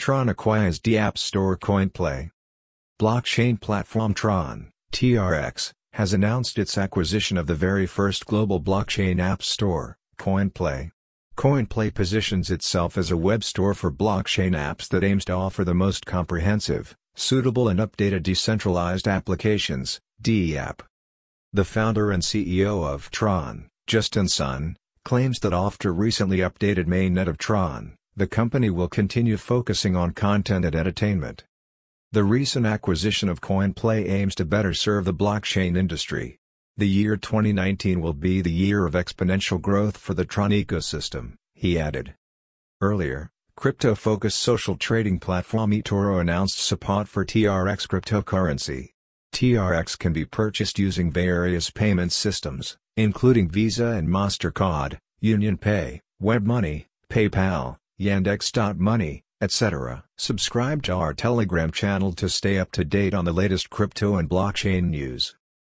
Tron acquires App Store Coinplay. Blockchain platform Tron, TRX, has announced its acquisition of the very first global blockchain app store, Coinplay. Coinplay positions itself as a web store for blockchain apps that aims to offer the most comprehensive, suitable and updated decentralized applications, DApp. The founder and CEO of Tron, Justin Sun, claims that after recently updated mainnet of Tron, the company will continue focusing on content and entertainment. The recent acquisition of Coinplay aims to better serve the blockchain industry. The year 2019 will be the year of exponential growth for the Tron ecosystem, he added. Earlier, crypto-focused social trading platform eToro announced support for TRX cryptocurrency. TRX can be purchased using various payment systems, including Visa and MasterCard, UnionPay, WebMoney, PayPal, Yandex.Money, etc. Subscribe to our Telegram channel to stay up to date on the latest crypto and blockchain news.